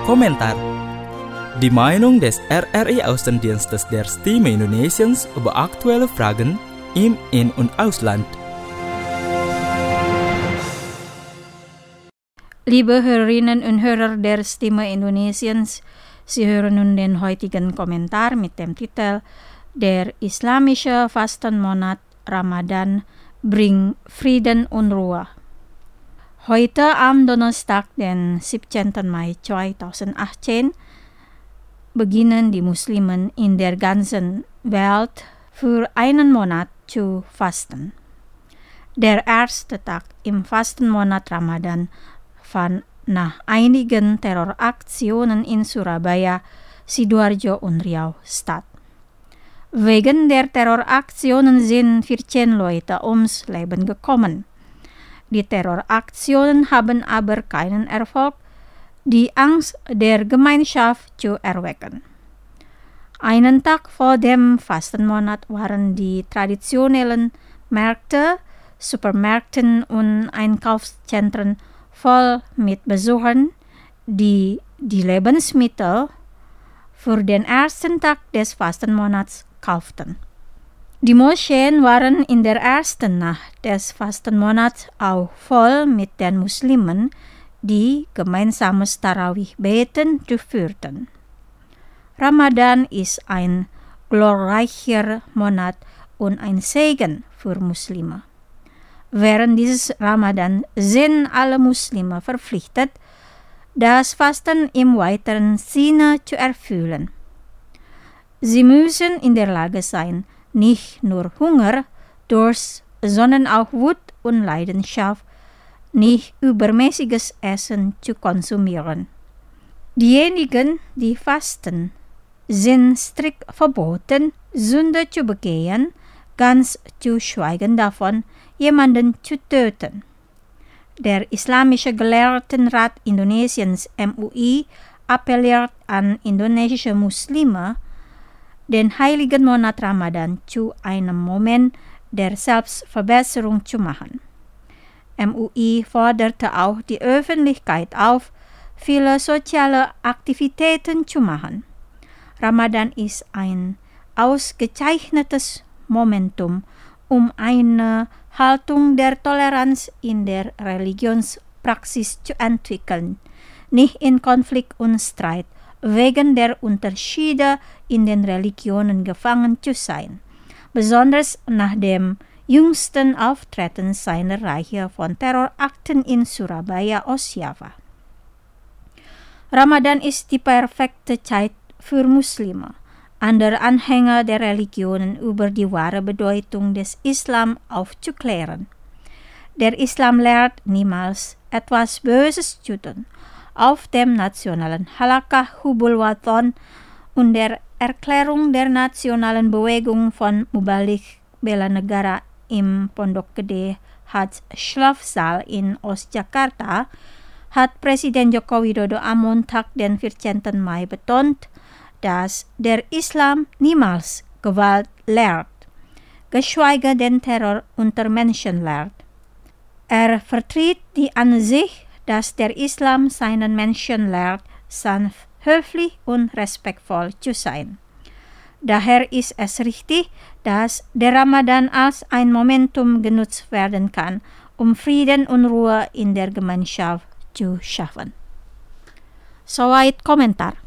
Kommentar. Die Meinung des RRI Außendienstes der Stimme Indonesiens über aktuelle Fragen im In- und Ausland. Liebe Hörerinnen und Hörer der Stimme Indonesiens, Sie hören nun den heutigen Kommentar mit dem Titel Der islamische Fastenmonat Ramadan bringt Frieden und Ruhe. Heute am Donnerstag, den 17. Mai 2018, beginnen die Muslimen in der ganzen Welt für einen Monat zu fasten. Der erste Tag im Fastenmonat Ramadan fand nach einigen Terroraktionen in Surabaya, Sidoarjo und Riau statt. Wegen der Terroraktionen sind 14 Leute ums Leben gekommen. Die Terroraktionen haben aber keinen Erfolg, die Angst der Gemeinschaft zu erwecken. Einen Tag vor dem Fastenmonat waren die traditionellen Märkte, Supermärkte und Einkaufszentren voll mit Besuchern, die Lebensmittel für den ersten Tag des Fastenmonats kauften. Die Moscheen waren in der ersten Nacht des Fastenmonats auch voll mit den Muslimen, die gemeinsames Tarawih-Beten durchführten. Ramadan ist ein glorreicher Monat und ein Segen für Muslime. Während dieses Ramadan sind alle Muslime verpflichtet, das Fasten im weiteren Sinne zu erfüllen. Sie müssen in der Lage sein, nicht nur Hunger, Durst, sondern auch Wut und Leidenschaft, nicht übermäßiges Essen zu konsumieren. Diejenigen, die fasten, sind strikt verboten, Sünde zu begehen, ganz zu schweigen davon, jemanden zu töten. Der Islamische Gelehrtenrat Indonesiens MUI appelliert an indonesische Muslime, den heiligen Monat Ramadan zu einem Moment der Selbstverbesserung zu machen. MUI forderte auch die Öffentlichkeit auf, viele soziale Aktivitäten zu machen. Ramadan ist ein ausgezeichnetes Momentum, um eine Haltung der Toleranz in der Religionspraxis zu entwickeln, nicht in Konflikt und Streit wegen der Unterschiede in den Religionen gefangen zu sein, besonders nach dem jüngsten Auftreten seiner Reihe von Terrorakten in Surabaya, Ostjava. Ramadan ist die perfekte Zeit für Muslime, andere Anhänger der Religionen über die wahre Bedeutung des Islam aufzuklären. Der Islam lehrt niemals etwas Böses zu tun. Auf dem nationalen Halakah Hubul Wathon und der Erklärung der nationalen Bewegung von Mubalik Bela Negara im Pondok Gede Hadj Schlafsaal in Ostjakarta hat Presiden Joko Widodo am Montag, den 14. Mai betont, dass der Islam niemals Gewalt lehrt, geschweige denn Terror unter Menschen lehrt. Er vertritt die Ansicht, dass der Islam seinen Menschen lehrt, sanft, höflich und respektvoll zu sein. Daher ist es richtig, dass der Ramadan als ein Momentum genutzt werden kann, um Frieden und Ruhe in der Gemeinschaft zu schaffen. Soweit Kommentar.